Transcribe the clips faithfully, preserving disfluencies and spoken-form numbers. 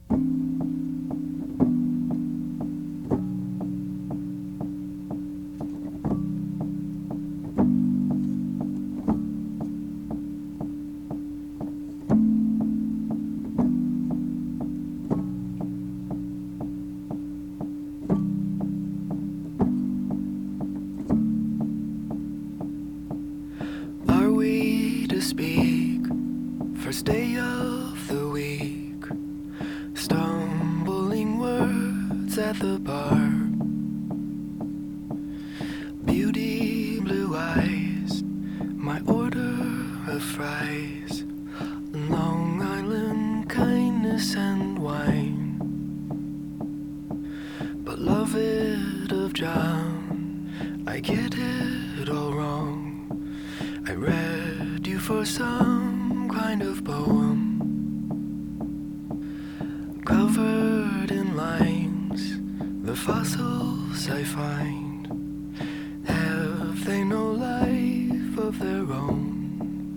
Speak, first day of the week, stumbling words at the bar, beauty, blue eyes, my order of fries, Long Island kindness and wine, beloved of John, I get it all wrong. I read you for some kind of poem, covered in lines, the fossils I find, have they no life of their own?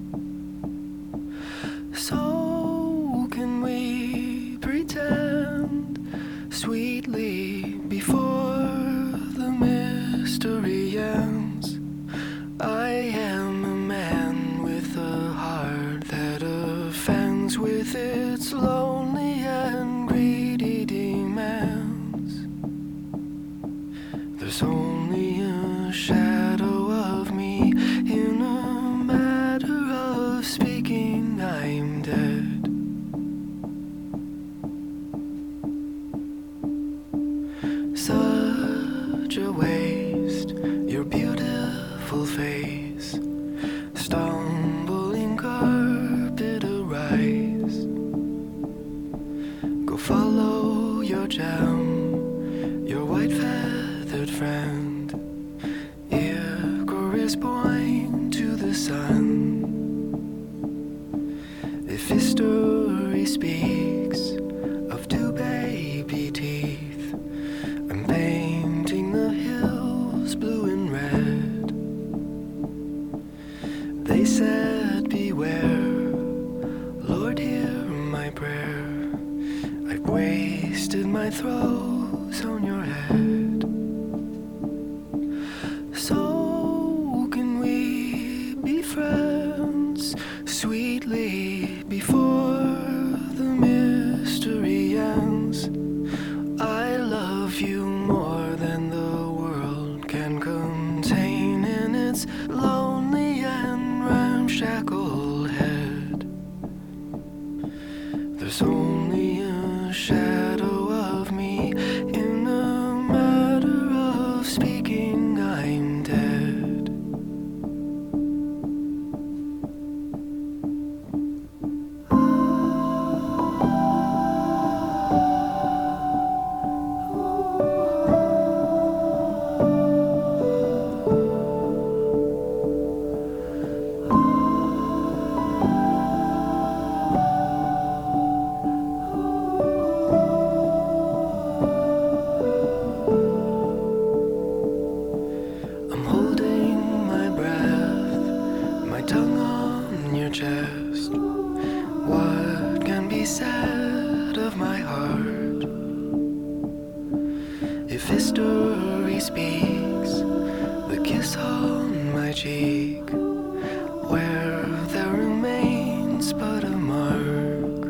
So can we pretend sweetly before the mystery ends? I am a man with a heart that offends with its lonely and greedy demands. There's only a shadow of me in a matter of speaking, I'm dead. Such a waste, your beautiful face, stumbling carpet arise. Go follow your gem, your white feathered friend, Icarus point to the sun. If history speaks of two baby teeth, I'm painting the hills blue and red. They said beware, Lord hear my prayer, I've wasted my throws on your head. So can we be friends sweetly before the mystery ends? I love you more than the world can contain in its lonely and ramshackle head. There's only a shadow of me in a matter of speaking, I'm dead. Tongue on your chest, what can be said of my heart? If history speaks, the kiss on my cheek, where there remains but a mark.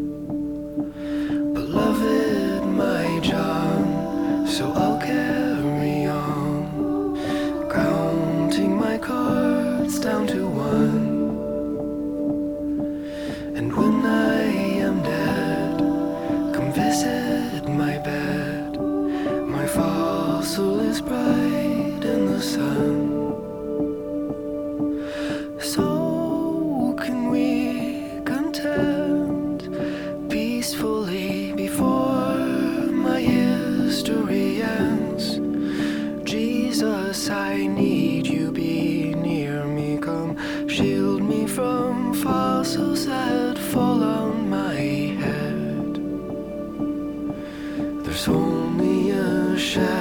Beloved, my John, so I'll carry on, counting my cards down to one. And when I am dead, come visit my bed. My fossil is bright in the sun. So can we contend peacefully before my history ends? Jesus, I need you, be near me, come shield me from fossils that fall on my head. There's only a shadow